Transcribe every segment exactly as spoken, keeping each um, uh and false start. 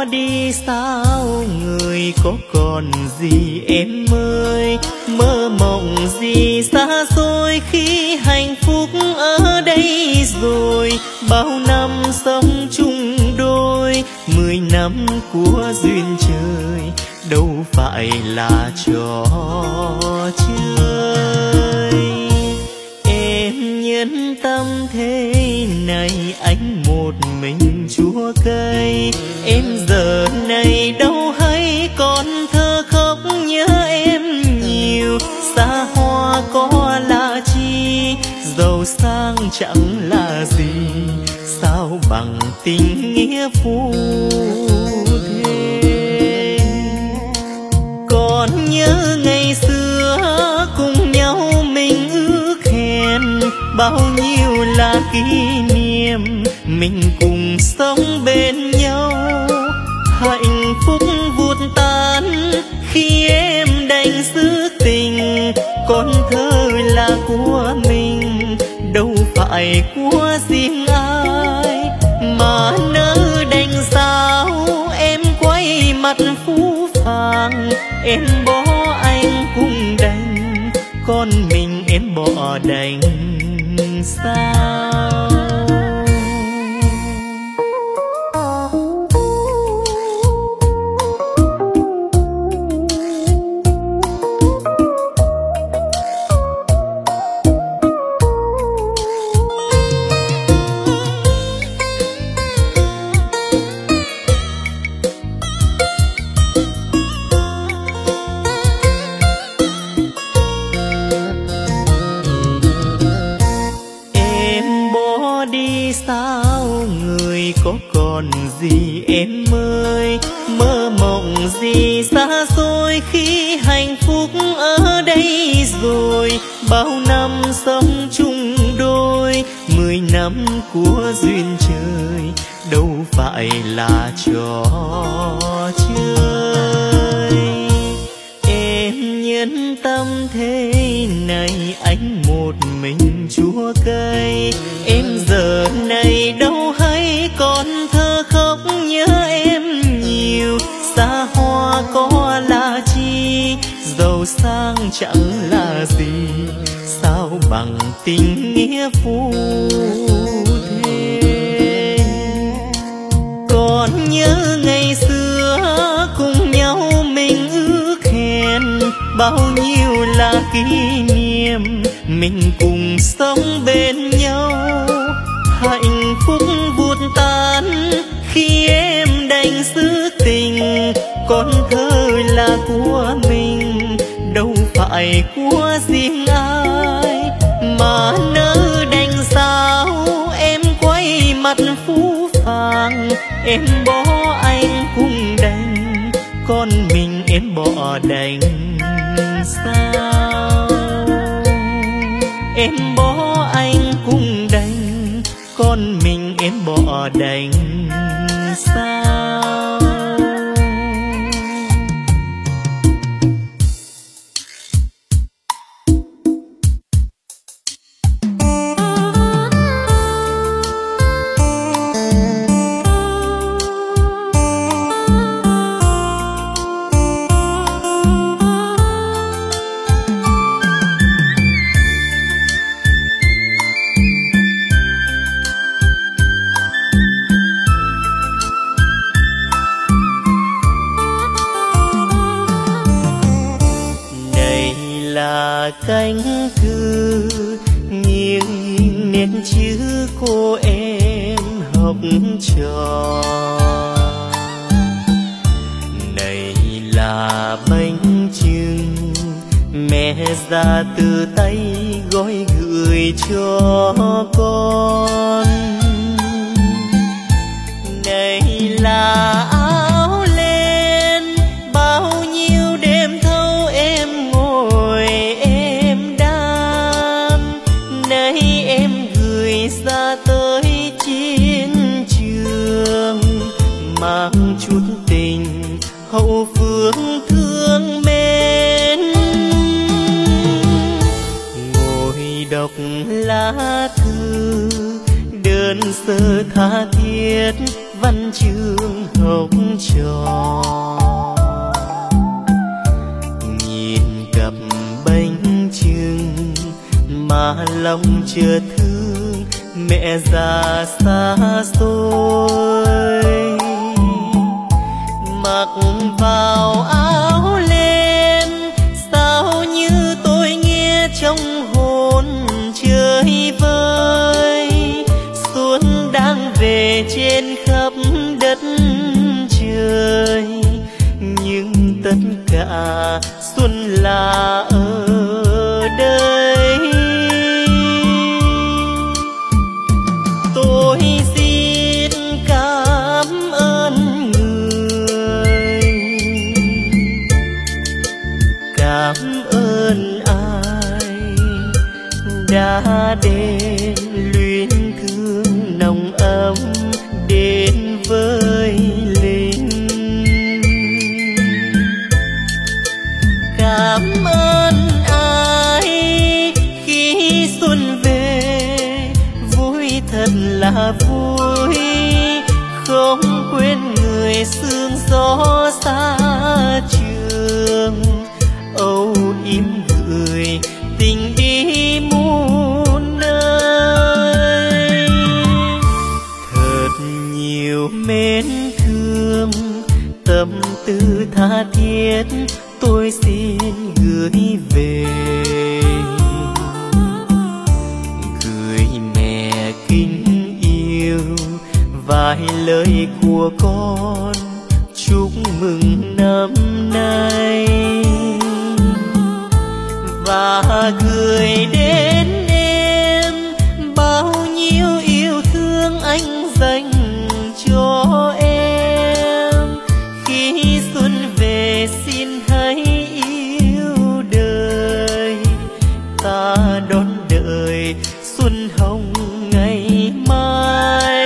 bỏ đi sao người có còn gì em ơi, mơ mộng gì xa xôi khi hạnh phúc ở đây rồi. Bao năm sống chung đôi, mười năm của duyên trời đâu phải là trò chơi. Em nhẫn tâm thế này anh một mình chúa cây, em giờ này đâu hay còn thơ khóc nhớ em nhiều. Xa hoa có là chi, giàu sang chẳng là gì, sao bằng tình nghĩa phu thê. Còn nhớ ngày xưa cùng nhau mình ước hẹn, bao nhiêu là kỷ niệm mình cùng sống bên nhau. Hạnh phúc vụt tan khi em đành giữ tình, con thơ là của mình đâu phải của riêng ai. Mà nỡ đành sao em quay mặt phũ phàng, em bỏ anh cũng đành, con mình em bỏ đành sao. Có còn gì em ơi, mơ mộng gì xa xôi khi hạnh phúc ở đây rồi. Bao năm sống chung đôi, mười năm của duyên trời đâu phải là trò chơi. Em nhẫn tâm thế này anh một mình chúa cây, em giờ này đâu hay còn thơ khóc nhớ em nhiều. Xa hoa có là chi, giàu sang chẳng là gì, sao bằng tình nghĩa phu thê. Còn nhớ ngày xưa cùng nhau mình ước hẹn, bao nhiêu là kỷ niệm mình cùng sống bên nhau. Hạnh phúc vụt tan khi em đành giữ tình, con thơ là của mình đâu phải của riêng ai. Mà nỡ đành sao em quay mặt phũ phàng, em bỏ anh cũng đành, con mình em bỏ đành sao. Em bỏ anh cũng đành, con mình em bỏ đành sao. Cánh thư nghiêng nét chữ cô em học trò, này là bánh chưng mẹ ra từ tay gói gửi cho con. Này là áo len bao nhiêu đêm thâu em ngồi em đan, nay em gửi ra tới chiến trường, mang chút tình hậu phương thương mến. Ngồi đọc lá thư đơn sơ tha thiết văn chương học trò. Nhìn cặp bánh chưng mà lòng chưa thương mẹ già xa xôi. Mặc vào áo len sao như tôi nghe trong hồn chơi vơi. Xuân đang về trên khắp đất trời, nhưng tất cả xuân là ở đây. Tôi xin cảm ơn người, cảm ơn ai đã đến luyến thương nồng ấm đến với linh. Cảm ơn ai khi xuân về vui thật là vui, không quên người sương gió xa trường. Âu yếm gửi tình đi muôn nơi, thật nhiều mến thương tâm tư tha thiết tôi xin gửi về. Gửi mẹ kính yêu vài lời của con chúc mừng năm nay, và gửi đến em bao nhiêu yêu thương anh dành cho em. Khi xuân về xin hãy yêu đời, ta đón đợi xuân hồng ngày mai.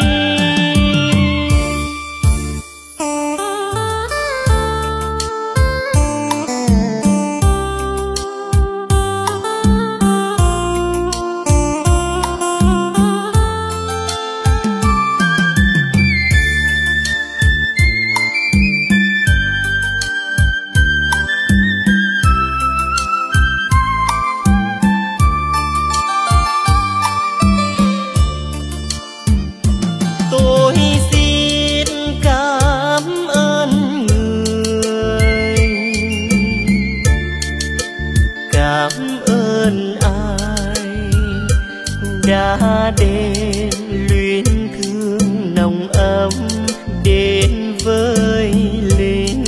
Đã đến luyến thương nồng ấm đến với linh.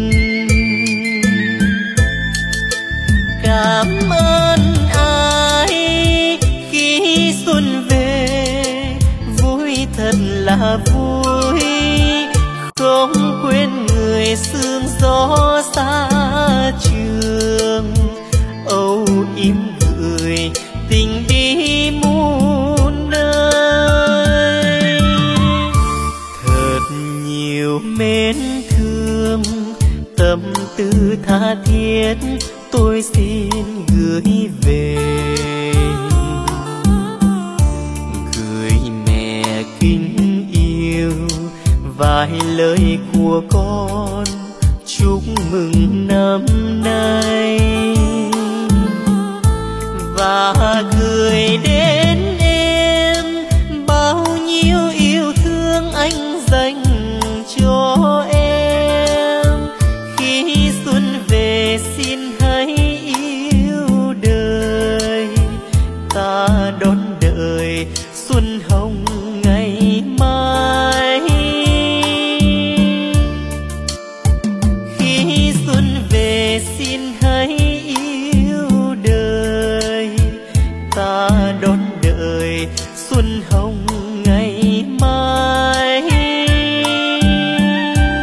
Cảm ơn ai khi xuân về vui thật là vui, không quên người sương gió xa trường. Âu yếm gửi tình đi muôn nơi, thật nhiều mến thương tâm tư tha thiết tôi xin gửi về. Gửi mẹ kính yêu vài lời của con chúc mừng năm nay, và gửi đến em bao nhiêu yêu thương anh dành cho em. Khi xuân về xin hãy yêu đời, ta đón đợi xuân hồng ngày mai. Khi xuân về xin hãy yêu đời, ta đón đợi xuân hồng ngày mai.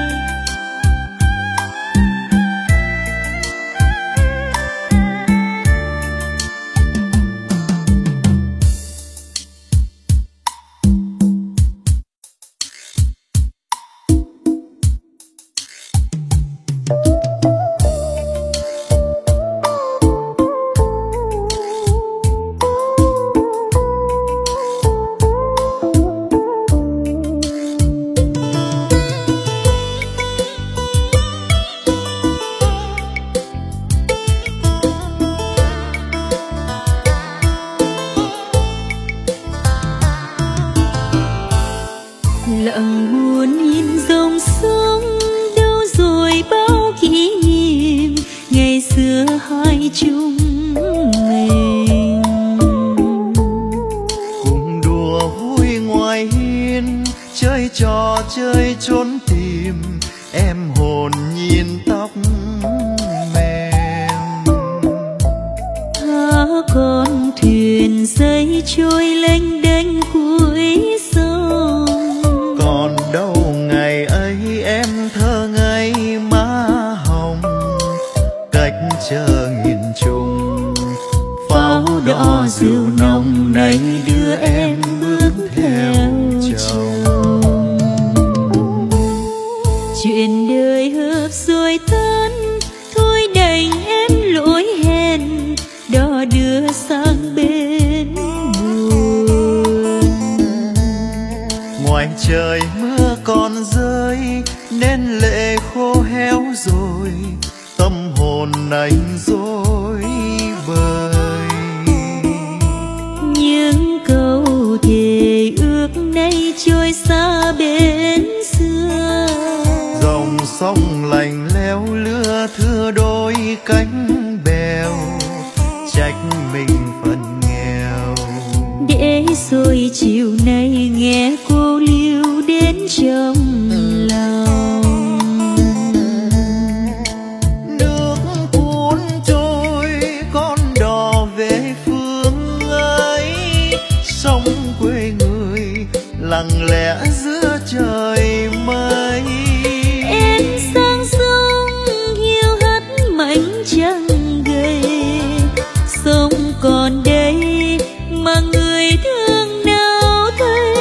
trời mưa còn rơi nên lệ khô héo rồi, tâm hồn anh rối bời. Những câu thề ước nay trôi xa bên xưa, dòng sông lạnh lẽo lưa thưa đôi cánh bèo, trách mình phần nghèo. Để rồi chiều nay nghe cô liêu đến trong lòng. Nước cuốn trôi con đò về phương ấy, sông quê người lặng lẽ giữa trời mây. Em sang sông hiu hắt mảnh trăng gầy, sông còn đây mà người thương nào thấy.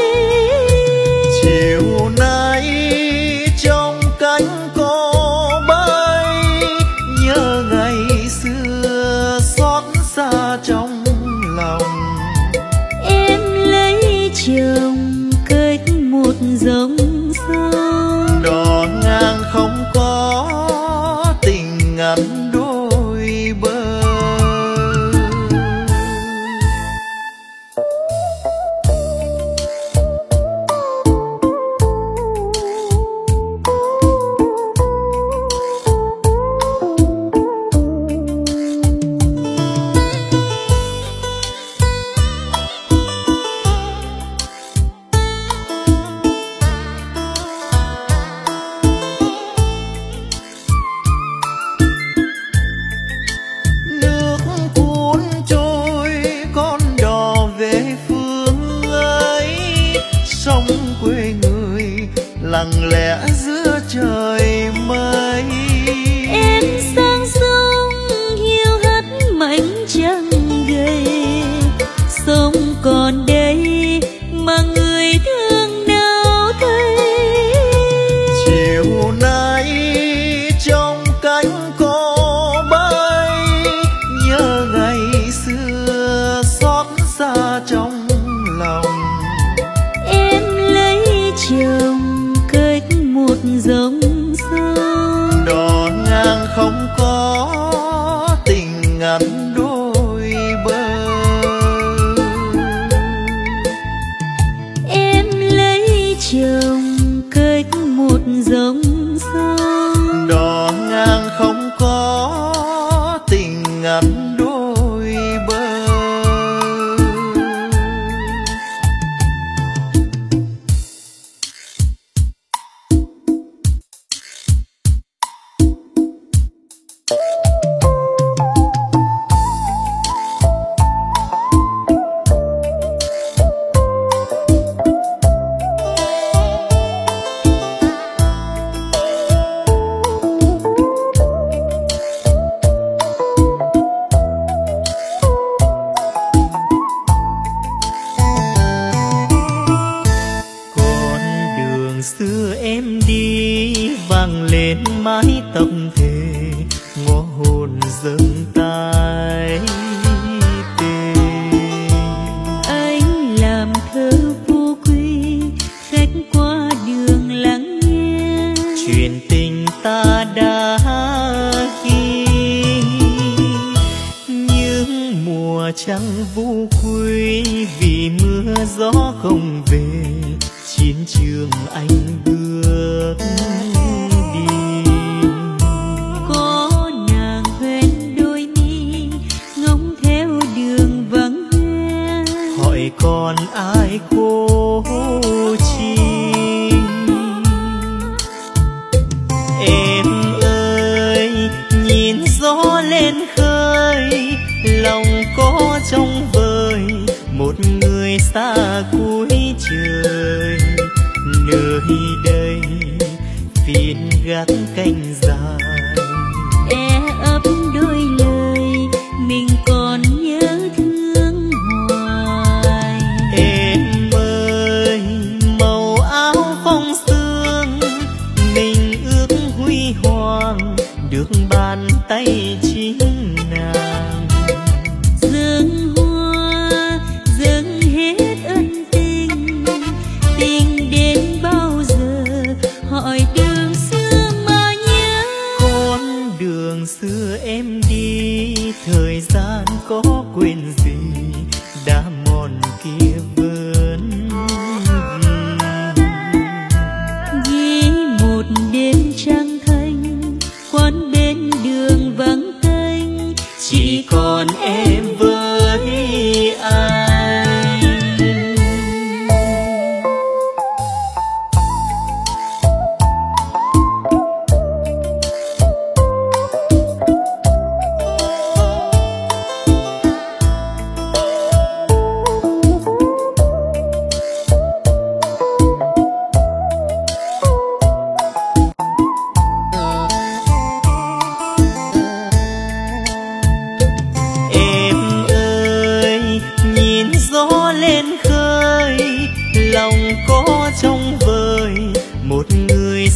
Chiều nay trong cánh cô bay, nhớ ngày xưa xót xa trong lòng. Em lấy chồng cách một dòng sông, Đò ngang không có tình ngắn đôi bờ. Lặng lẽ giữa trời mây. Em sang sông hiu hắt mảnh trăng gầy, sông còn đây mà người thương nào thấy. Chiều nay trong cánh cô bay, nhớ ngày xưa xót xa trong lòng. Em lấy chồng một dòng sông, đò ngang không có tình ngắn đôi bờ. Em lấy chồng cách một dòng sông, đò ngang không có tình ngắn đôi bờ. mái tóc thề ngõ hồn dâng tay tê. Anh làm thơ vô quy khách qua đường lắng nghe chuyện tình ta đã ghi. Những mùa trăng vũ quy vì mưa gió không về, chiến trường anh bước đi. Có nàng hoen đôi mi ngóng theo đường vắng hoe, hỏi còn ai cô chi. Em ơi nhìn gió lên khơi, lòng có trong vời một người xa cuối trời. Nơi đây phiên gác canh dài, e ấp đôi lời mình còn nhớ thương hoài. Em ơi màu áo phong sương mình ước huy hoàng, được bàn tay chính nàng. Dâng hoa dâng hết ân tình, tình đến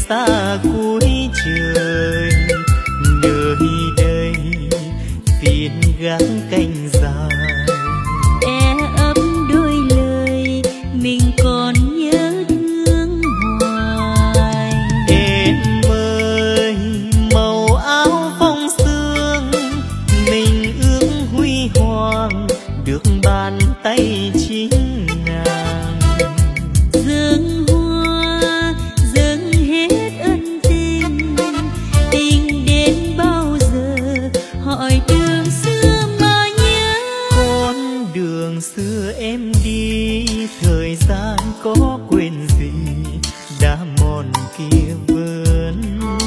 xa cuối trời. Nơi đây phiên gác canh dài, e ấp đôi lời mình còn nhớ thương hoài. Em ơi màu áo phong sương mình ước huy hoàng được bàn tay chính nàng. Dâng hoa dâng hết ân tình, tình đến bao giờ hỏi đường xưa mà nhớ. Con đường xưa em đi thời gian có quên gì, đã mòn kia vẫn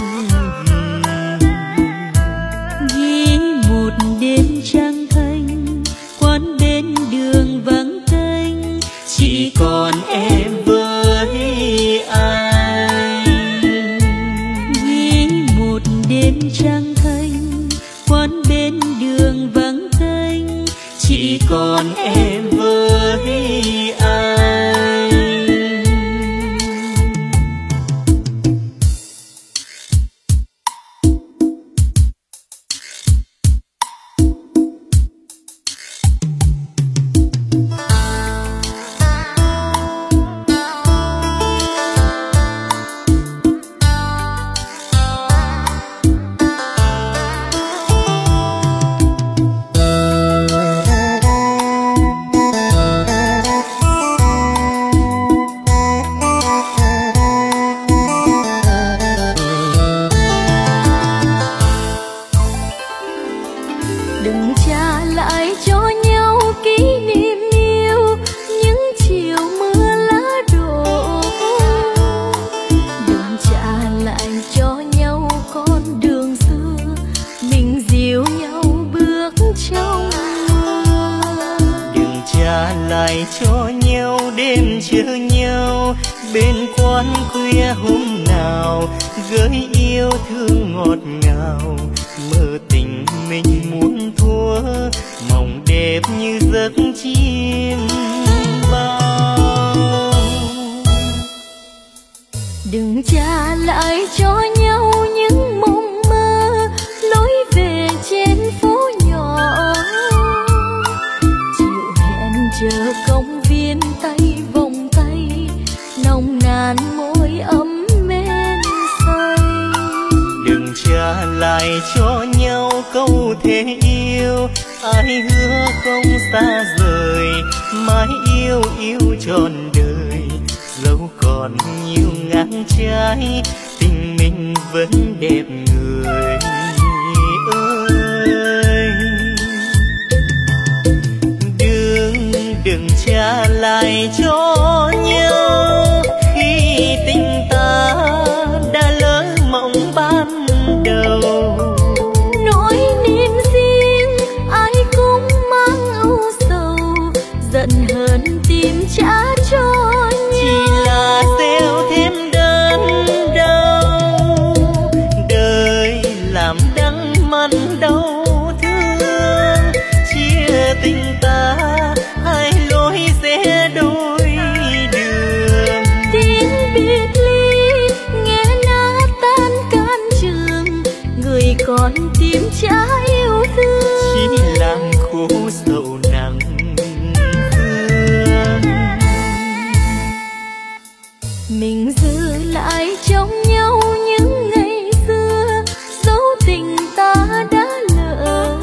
ghi. Ghi một đêm trăng thanh, quán bên đường vắng tênh, chỉ còn em với anh. ghi một đêm trăng thanh, quán bên đường vắng tênh, Chỉ còn em với anh. đừng trả lại cho nhau kỷ niệm yêu những chiều mưa lá đổ. Đừng trả lại cho nhau con đường xưa mình dìu nhau bước trong mưa. Đừng trả lại cho nhau đêm chờ nhau bên quán khuya hôm nào, gửi yêu thương ngọt ngào. Mơ tình mình muốn thua, mộng đẹp như giấc chim bao. Đừng trả lại cho nhau những mộng mơ lối về trên phố nhỏ. Chiều hẹn chờ công viên tay vòng tay, nồng nàn môi ấm men say. Đừng trả lại cho nhau câu thề yêu, ai hứa không xa rời, mãi yêu yêu trọn đời. Dẫu còn nhiều ngang trái, tình mình vẫn đẹp người ơi. Đừng đừng trả lại cho nhau khi tình ta đã lỡ mộng ban đầu. Nỗi niềm riêng ai cũng mang âu sầu, giận hờn tìm trả cho nhau. Chỉ là gieo thêm đớn đau, đời làm đắng mặn đau thương. Chia tình ta hai lối rẽ đôi đường. Tiếng biệt ly nghe nát tan can trường, người còn tìm trả yêu thương. Chỉ làm khổ sầu nặng thương. Mình giữ lại trong nhau những ngày xưa, dấu tình ta đã lỡ.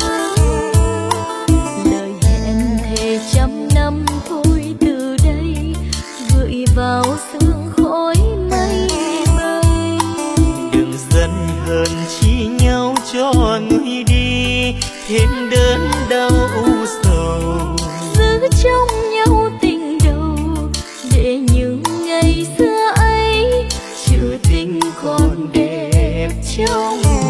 Lời hẹn thề trăm năm thôi từ đây, gửi vào sương khói mây bay. Đừng giận hờn chi nhau cho người đi, thêm đớn đau u sầu. Giữ trong nhau tình đầu, để những ngày xưa ấy trừ tình còn đẹp trong nhau.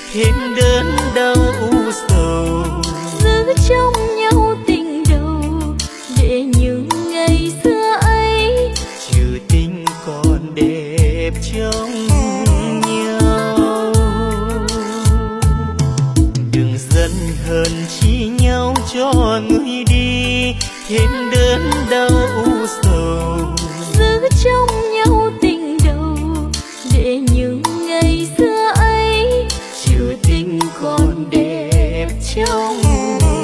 thêm đớn đau u sầu. Giữ trong nhau tình đầu để những ngày xưa ấy trừ tình còn đẹp trong nhau. Đừng giận hờn chi nhau cho người đi thêm đớn đau u sầu. Giữ trong nhau tình đầu để những ngày xưa ấy trừ tình còn đẹp trong nhau.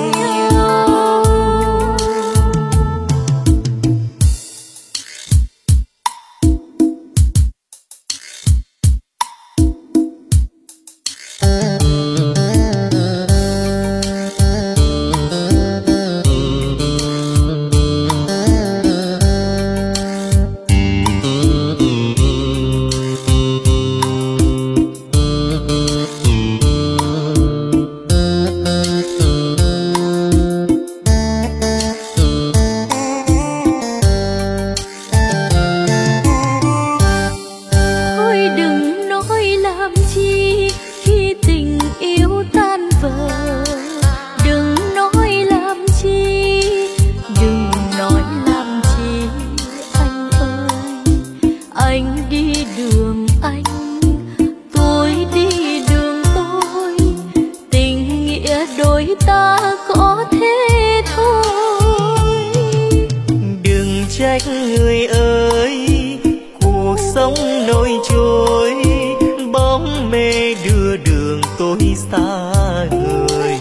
Người ơi, cuộc sống nổi trôi, bóng mê đưa đường tôi xa người.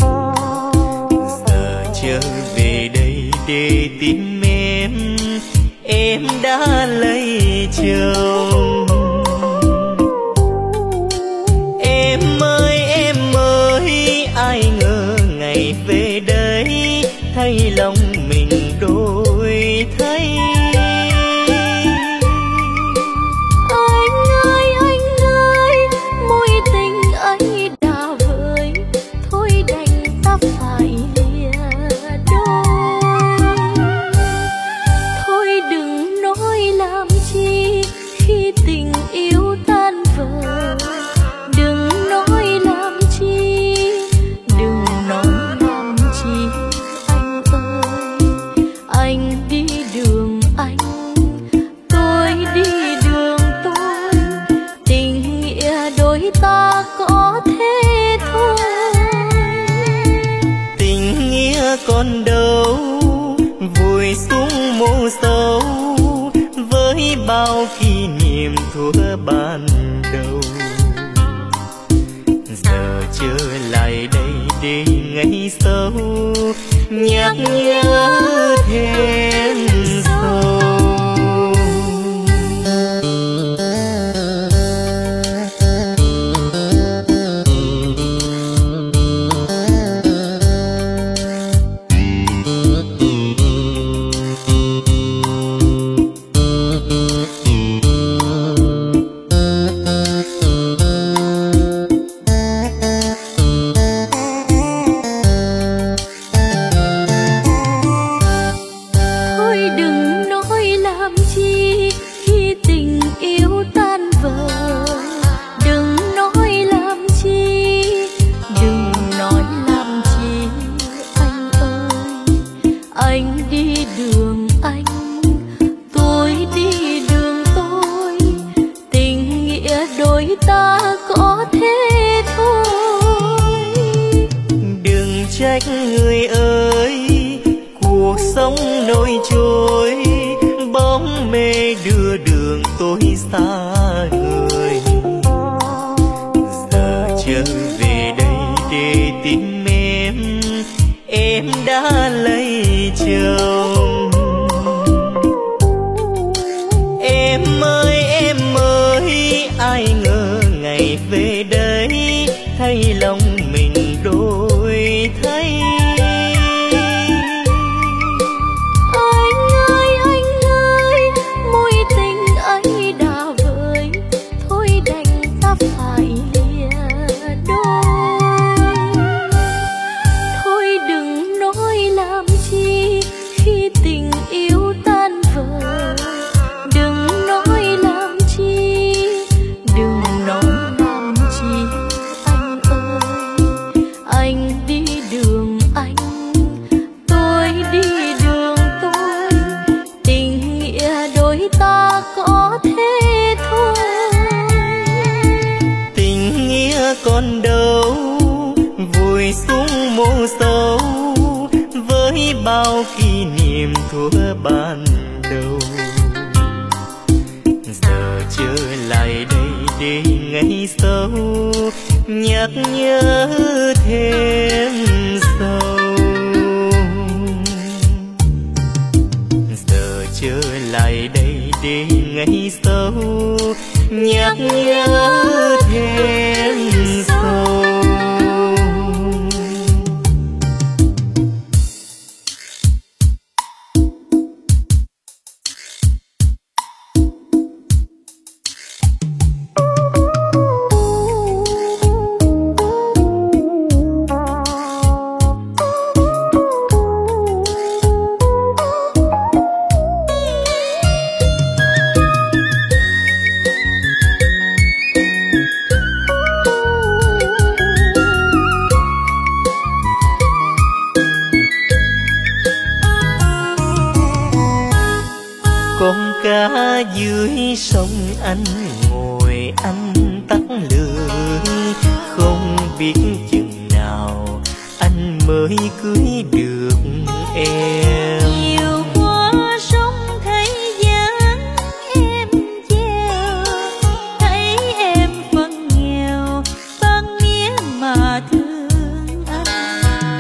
Giờ trở về đây để tìm em, em đã lấy chồng. Em ơi em ơi, ai ngờ ngày về đây thay lòng mình đổi thay. Còn đâu vùi xuống mộ sâu với bao kỷ niệm thuở ban đầu. Giờ trở lại đây để ngày sau nhắc nhớ thêm sâu. Người ơi, cuộc sống nổi trôi, bóng mê đưa đường tôi xa người. Giờ trở về đây để tìm em, em đã lấy chồng. Em ơi em ơi, ai ngờ ngày về đây thay lòng mình đổi thay. Anh mía còn đâu, vùi xuống mộ sâu với bao kỷ niệm thuở ban đầu. Giờ trở lại đây để ngày sau nhắc nhớ thêm sâu. Giờ trở lại đây để ngày sau nhắc nhớ thêm sâu. Dưới sông anh ngồi anh tắt lưới, không biết chừng nào anh mới cưới được em. Nhiều qua sông thấy dáng em treo, thấy em vẫn nghèo ban mía mà thương anh.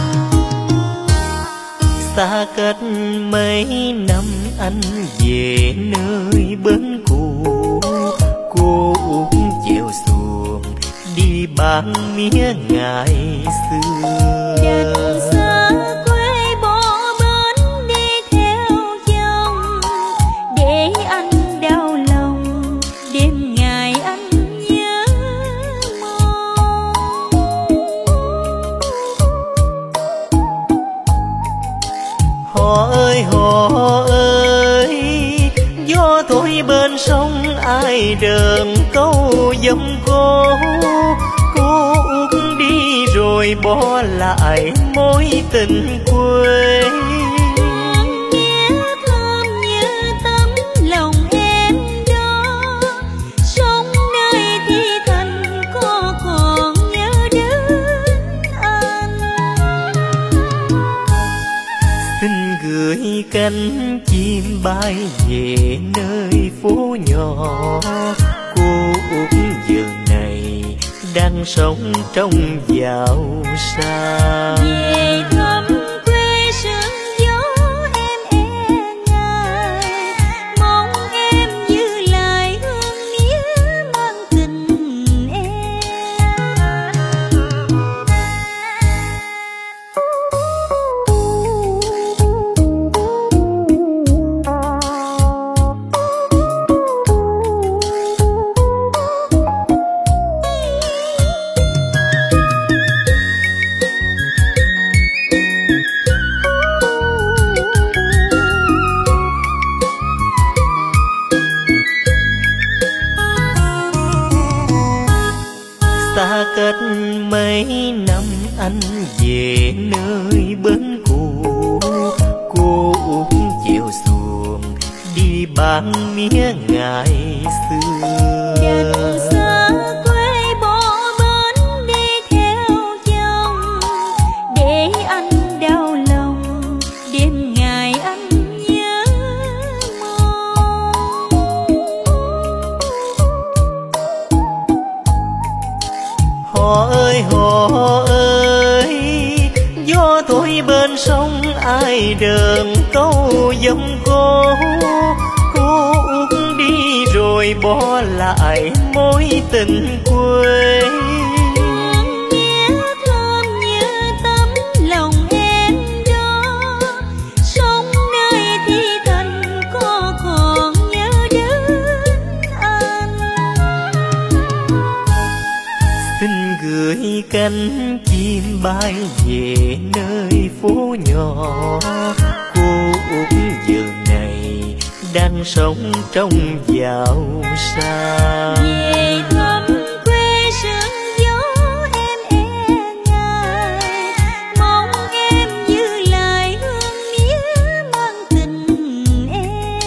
Xa cách mấy năm anh về nơi bến cũ, cô uống chèo xuồng đi bán mía ngày xưa. Đành xa quê bỏ bến đi theo chồng, để anh đau lòng đêm ngày anh nhớ mong. Họ ơi họ ơi, gió thổi bên sông ai đờn câu dòng cô. Cô uống đi rồi bỏ lại mối tình quê. Nghe thơm như tấm lòng em đó, sống nơi thi thành có còn nhớ đến anh. Xin gửi cánh chim bay về nơi phố nhỏ. Cô út giờ này đang sống trong giàu xa. Về thăm quê sương gió em e ngại, mong em giữ lại hương mía mang tình em. Xa cách mấy năm anh về nơi bến cũ, cô uống chèo xuồng đi bán mía ngày xưa. Đành xa quê bỏ bến đi theo chồng, để anh đau lòng đêm ngày anh nhớ mong. Họ ơi họ ơi, gió thổi bên sông ai đờn câu dòng cô. Cô uống đi rồi bỏ lại mối tình quê. Nghe thơm như tấm lòng em đó, sống nơi thi thành có còn nhớ đến anh. Xin gửi cánh chim bay về nơi phố nhỏ. Cô út giờ này đang sống trong giàu xa. Về thăm quê sương gió em e ngại, mong em giữ lại hương mía mang tình em.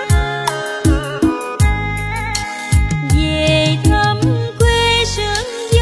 Về thăm quê sương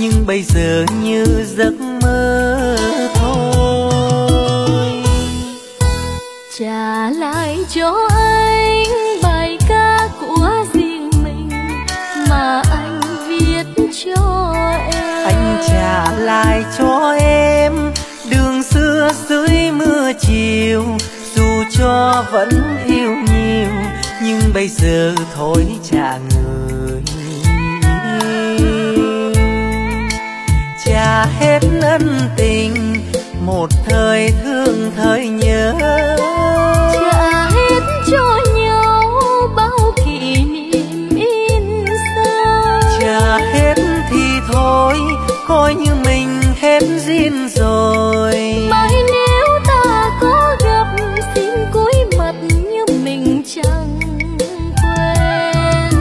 nhưng bây giờ như giấc mơ thôi. Trả lại cho anh bài ca của riêng mình mà anh viết cho em. Anh trả lại cho em đường xưa dưới mưa chiều, dù cho vẫn yêu nhiều nhưng bây giờ thôi trả người. Trả hết ân tình một thời thương thời nhớ, trả hết cho nhau bao kỷ niệm in sâu. Trả hết thì thôi coi như mình hết duyên rồi. Mai nếu ta có gặp xin cúi mặt như mình chẳng quen.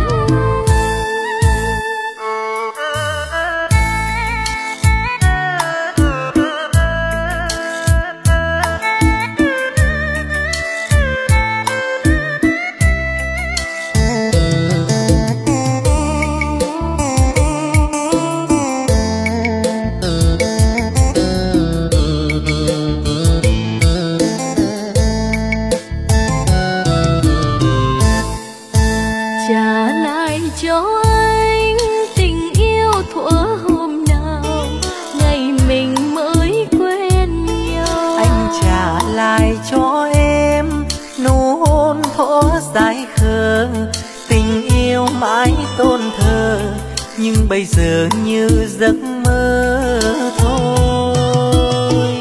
Trả lại cho anh tình yêu thuở hôm nào ngày mình mới quen nhau. Anh trả lại cho em nụ hôn thuở dài khờ, tình yêu mãi tôn thờ nhưng bây giờ như giấc mơ thôi.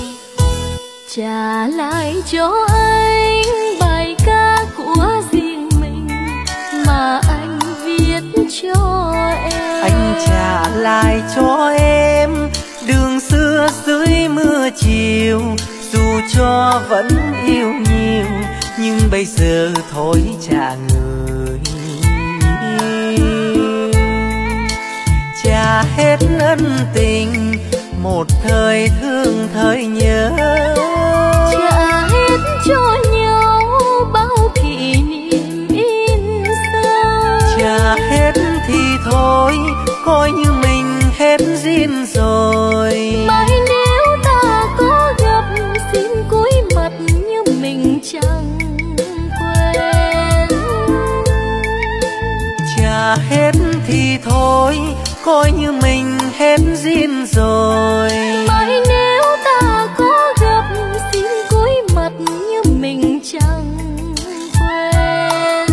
Trả lại cho anh bài ca của riêng mình mà anh viết cho em. Anh trả lại cho em đường xưa dưới mưa chiều, dù cho vẫn yêu nhiều nhưng bây giờ thôi trả người. Trả hết ân tình một thời thương thời nhớ, trả hết cho nhau bao kỷ niệm in sâu. Trả hết thì thôi coi như mình hết duyên rồi. Mai nếu ta có gặp xin cúi mặt như mình chẳng quen. Trả hết thì thôi coi như mình hết duyên rồi. Mai nếu ta có gặp xin cúi mặt như mình chẳng quen.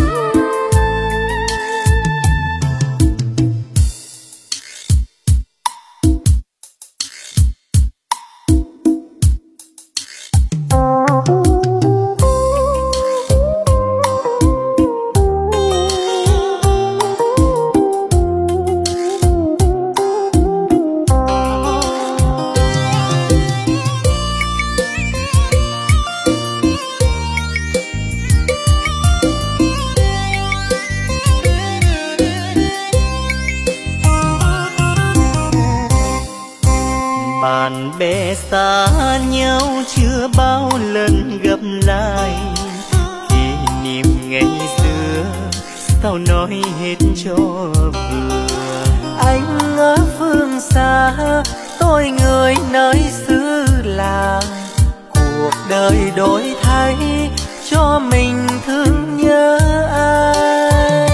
Bạn bè xa nhau chưa bao lần gặp lại, kỷ niệm ngày xưa sao nói hết cho vừa. Anh ở phương xa tôi người nơi xứ làng, cuộc đời đổi thay cho mình thương nhớ ai.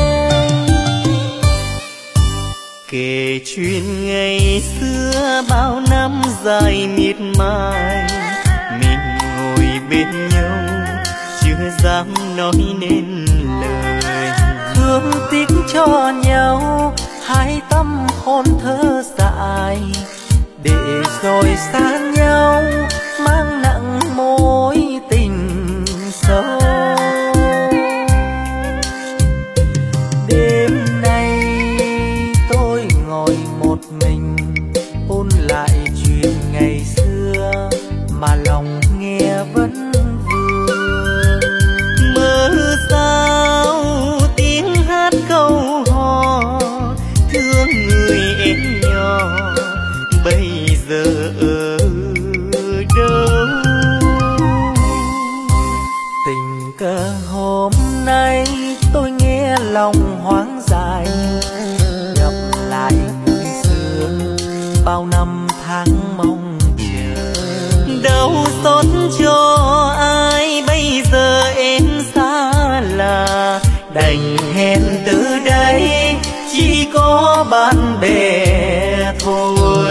Kể chuyện ngày xưa bao năm dài miệt mài, mình ngồi bên nhau chưa dám nói nên lời. Thương tiếc cho nhau hai tâm hồn thơ dại, để rồi xa nhau mang nặng mối tình sâu. Đêm nay tôi ngồi một mình ôn lại chuyện ngày xưa mà lòng nghe vẫn vương. Mơ sao tiếng hát câu hò thương người em nhỏ bây giờ ở đâu. Tình cờ hôm nay tôi nghe lòng hoang dại, gặp lại người xưa bao năm tháng mong chờ. Đâu xót cho ai bây giờ em xa lạ, đành hẹn từ đây chỉ có bạn bè thôi.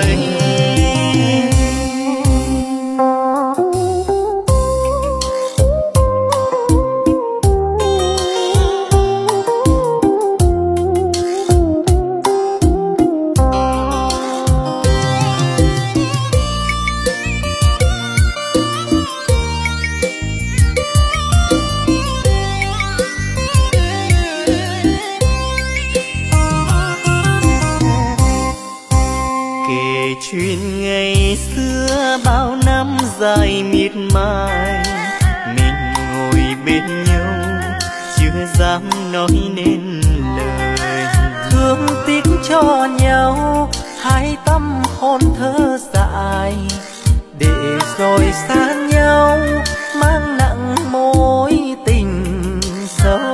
Chuyện ngày xưa bao năm dài miệt mài, mình ngồi bên nhau chưa dám nói nên lời. Thương tiếc cho nhau hai tâm hồn thơ dại, để rồi xa nhau mang nặng mối tình sâu.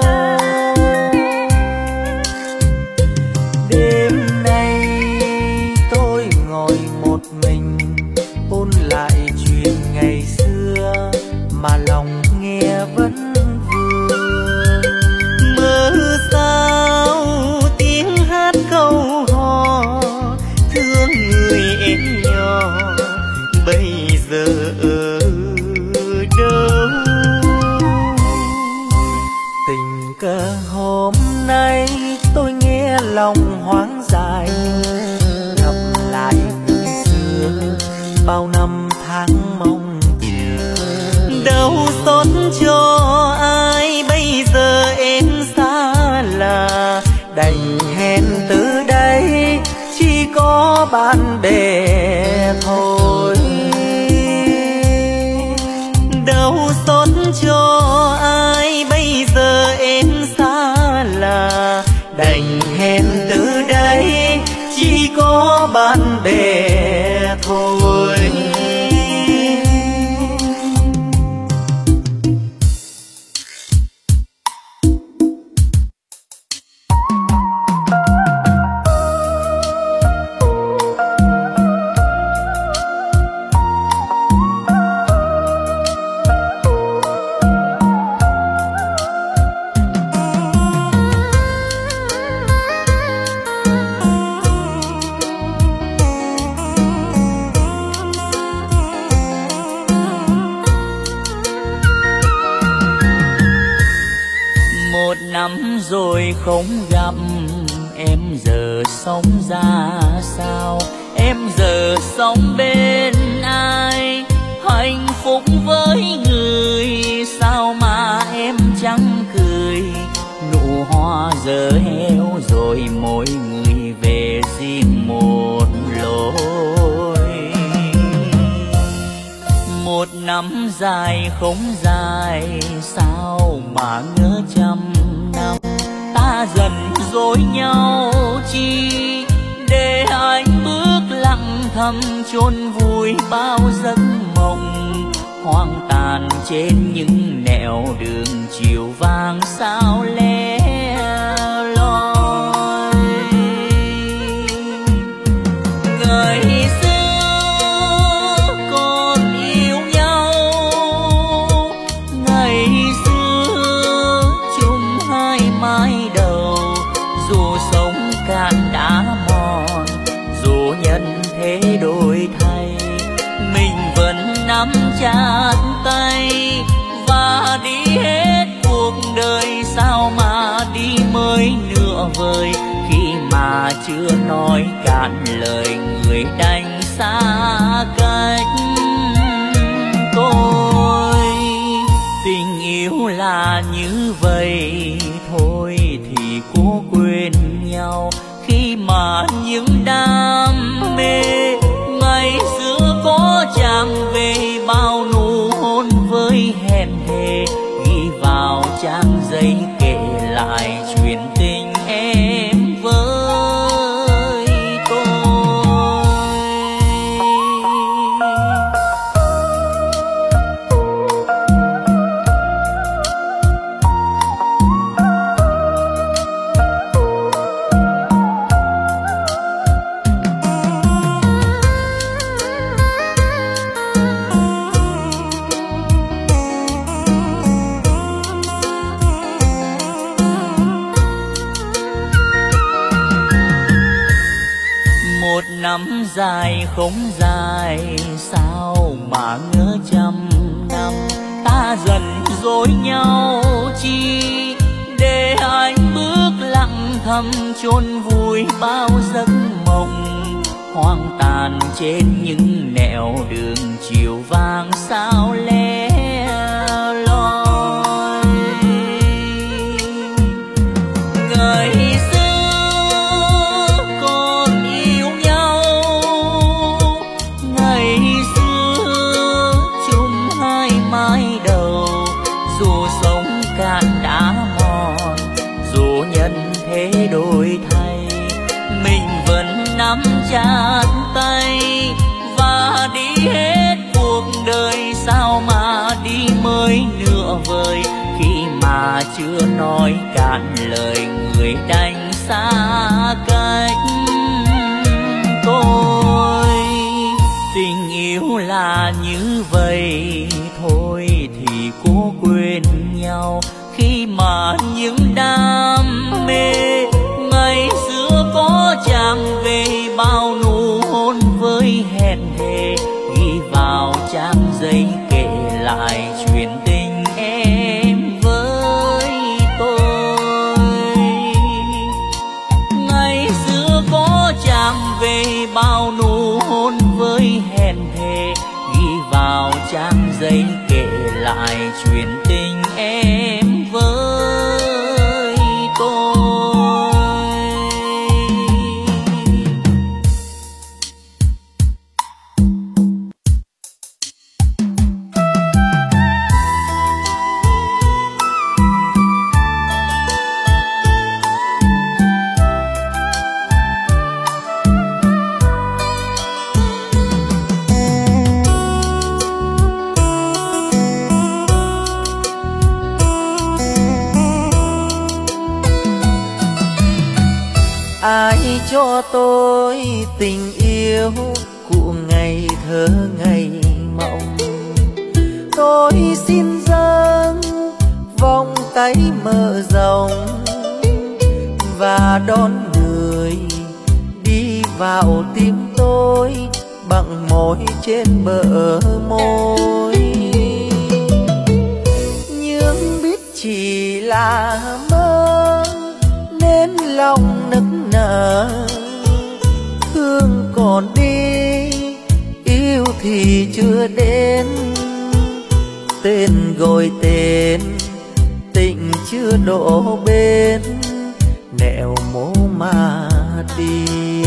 Đêm nay tôi ngồi một mình ôn lại chuyện ngày xưa mà lòng nghe vẫn vương. Mơ sao tiếng hát câu hò thương người em nhỏ bây giờ ở đâu. Tình cờ hôm nay tôi nghe lòng hoang dại, gặp lại người xưa bao năm tháng mong chờ. Đâu xót cho ai bây giờ em xa lạ, đành hẹn từ đây chỉ có bạn bè thôi. Đâu xót cho ai bây giờ em xa lạ, đành hẹn từ đây chỉ có bạn bè thôi. Năm rồi không gặp em giờ sống ra sao, em giờ sống bên ai, hạnh phúc với người sao mà em chẳng cười. Nụ hoa giờ héo rồi mỗi người về riêng một lối. Một năm dài không dài sao mà ngỡ trăm năm, ta dần dối nhau chi để anh bước lặng thầm chôn vùi bao giấc mộng hoang tàn trên những nẻo đường chiều vàng sao lẻ loi. Ngày xưa còn yêu nhau, ngày xưa chung hai mái đầu, dù sống cạn đã mòn, dù nhân thế đổi thay, mình vẫn nắm chặt tay và đi hết cuộc đời. Sao mà đi mới nửa vời khi mà chưa nói cạn lời người đành xa cách tôi. Tình yêu là như vậy thôi thì cố quên nhau, khi mà những đam mê ngày xưa có chàng về bao nụ hôn với hẹn thề, ghi vào trang giấy kể lại chuyện tình em với tôi. năm dài không dài, sao mà ngỡ trăm năm ta dần dối nhau chi, để anh bước lặng thầm chôn vùi bao giấc mộng hoang tàn trên những nẻo đường chiều vàng sao lẻ loi. Ngày xưa còn yêu nhau, ngày xưa chung hai mái đầu, dù sống cạn đá mòn, dù nhân thế đổi thay, mình vẫn nắm chặt tay và đi hết cuộc đời. Sao mà đi mới nửa vời, khi mà chưa nói cạn lời người đành xa cách tôi. Tình yêu là như vậy thôi thì cố quên nhau, khi mà những đam mê ngày xưa có chàng về bao nụ hôn với hẹn thề, ghi vào trang giấy kể lại chuyện tình em với tôi. Ngày xưa có chàng về bao nụ hôn với hẹn thề, ghi vào trang giấy kể lại chuyện tình em với tôi. Ai cho tôi tình yêu của ngày thơ ngày mộng, tôi xin dâng vòng tay mở rộng và đón người đi vào tim tôi bằng môi trên bờ môi. Nhưng biết chỉ là mơ nên lòng nức nở, thương còn đi yêu thì chưa đến, tên gọi tên tình chưa đổ bên, nẻo mố mà đi.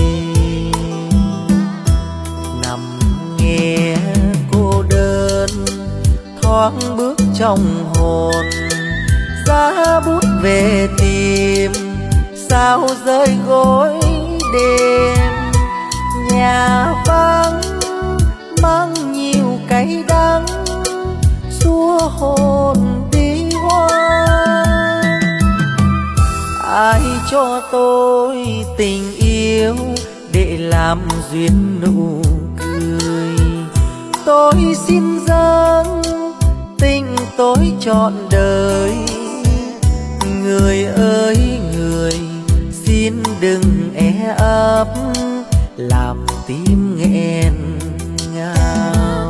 Nằm nghe cô đơn thoáng bước trong hồn, giá bút về tìm sao rơi gối đêm. Nhà vắng mang nhiều cay đắng, xua hồn đi hoang. Ai cho tôi tình yêu để làm duyên nụ cười, tôi xin dâng tình tôi trọn đời. Người ơi người, xin đừng e ấp làm tim nghẹn ngào.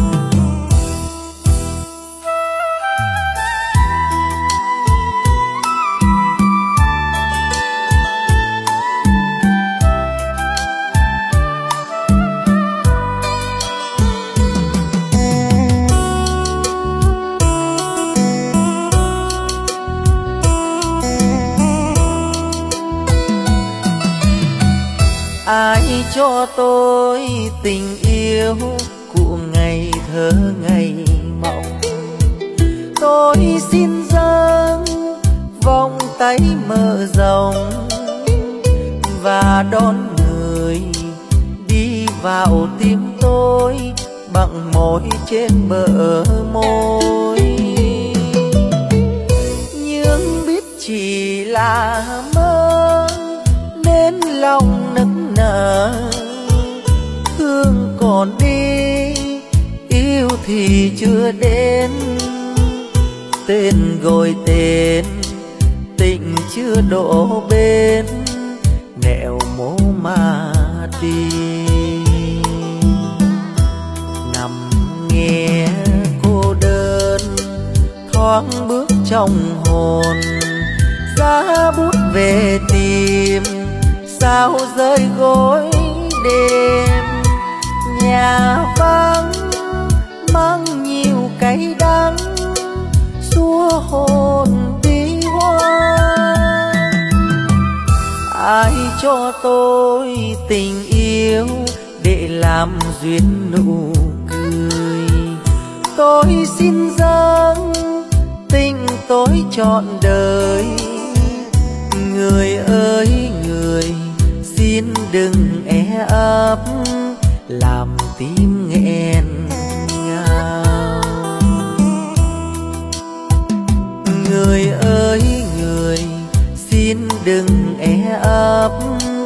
Ai cho tôi tình yêu của ngày thơ ngày mộng, tôi xin dâng vòng tay mở rộng và đón người đi vào tim tôi bằng môi trên bờ môi. Nhưng biết chỉ là mơ nên lòng nức nở, thương còn đi yêu thì chưa đến, tên gọi tên tình chưa đổ bên, nẻo mố mà tìm. Nằm nghe cô đơn thoáng bước trong hồn, giá bút về tìm sao rơi gối đêm. Nhà vắng mang nhiều cay đắng xua hồn bi hoang. Ai cho tôi tình yêu để làm duyên nụ cười, tôi xin dâng tình tôi trọn đời. Người ơi người, xin đừng e ấp làm tim nghẹn ngào. Người ơi người, xin đừng e ấp